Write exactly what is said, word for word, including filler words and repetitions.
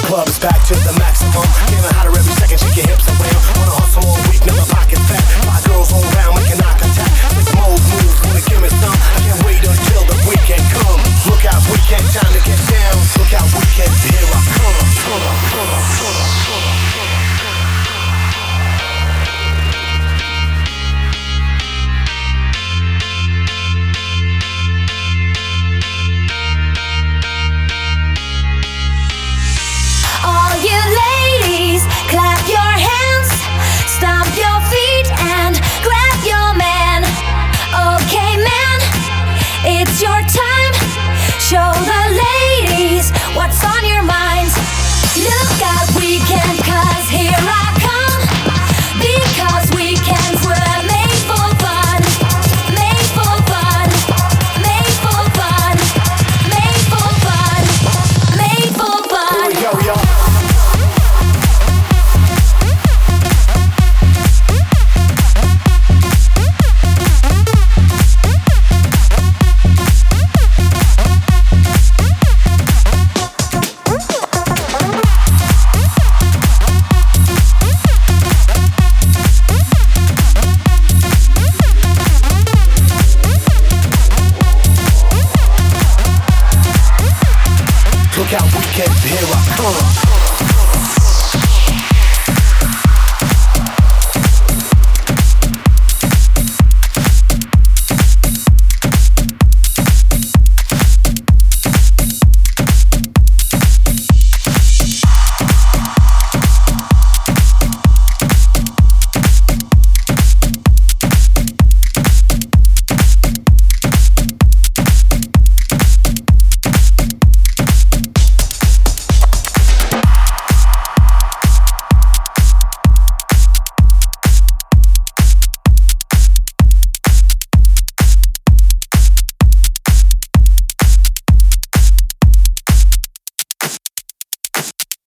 club is back to the maximum. Getting hotter every second, shake your hips around. Wanna hustle all week, now my pocket fat. Five girls all around, making eye contact. Slick mode moves, wanna give me some. I can't wait until the weekend come. Look out, weekend, time to get down. Look out, weekend, here I come. Come on, come on, come on, come on. All you ladies, clap your hands, stomp your feet and grab your man. Okay man, it's your time. Show the ladies what's on your minds. Look out weekend, cause here I come. Because weekends were made for fun. Made for fun. Made for fun. Made for fun. Made for fun. Here we go, y'all. Look out, weekend, here I come.